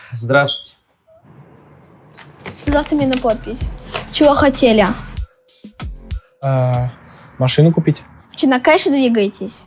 Здравствуйте. Сюда мне на подпись. Чего хотели? Машину купить. Че, на кэше двигаетесь?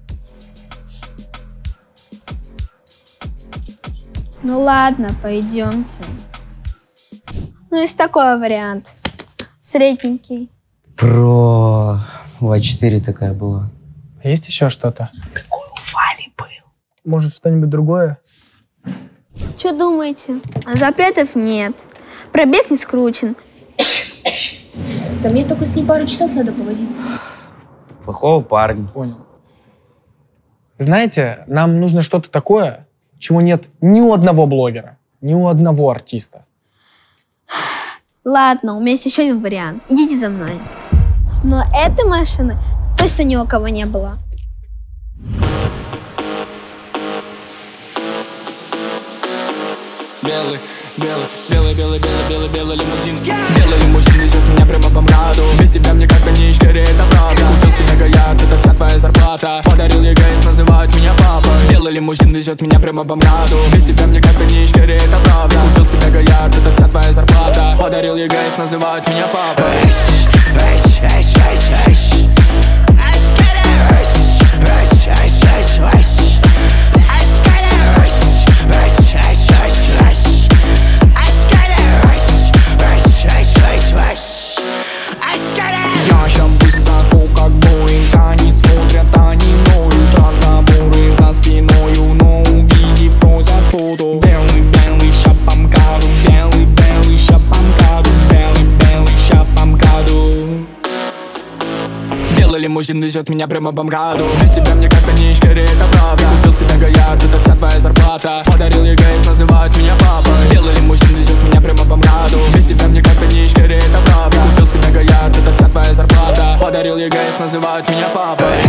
Ну ладно, пойдемте. Ну, есть такой вариант. Средненький. Про А4 такая была. Есть еще что-то? Такой у Вали был. Может, что-нибудь другое? Что думаете? Запретов нет. Пробег не скручен. Да мне только с ней пару часов надо повозиться. Плохого парня. Понял. Знаете, нам нужно что-то такое, чего нет ни у одного блогера, ни у одного артиста. Ладно, у меня есть еще один вариант. Идите за мной. Но этой машины точно ни у кого не было. Белый лимузин. Белый лимузин везет меня прямо по МКАДу. Без тебя мне как-то не скорее, это правда. Купил себе Гоярд, это вся твоя зарплата. Подарил ЕГЭС, называют меня папой. Белый лимузин везет меня прямо по МКАДу. Без тебя мне как-то не скорее, это правда. Купил себе Гоярд, это вся твоя зарплата. Подарил ЕГЭС, называют меня папой. Я ща высоко, как Боинг. Они смотрят, они ноют. Разговоры за спиною, но увидев, просят фото. Белый, ща по МКАДу. Белый, ща по МКАДу. Белый, ща по МКАДу. Белый лимузин везет меня прямо по МКАДу. Без тебя мне как-то не скорее, это правда. Купил себе Гоярд, это вся твоя зарплата. Подарил ЕГЭС, называют меня папой. Белый лимузин везет меня прямо по МКАДу. Без тебя мне как-то не скорее, это правда. Купил себе Гоярд, это вся твоя зарплата. Подарил ЕГЭС, называют меня папой.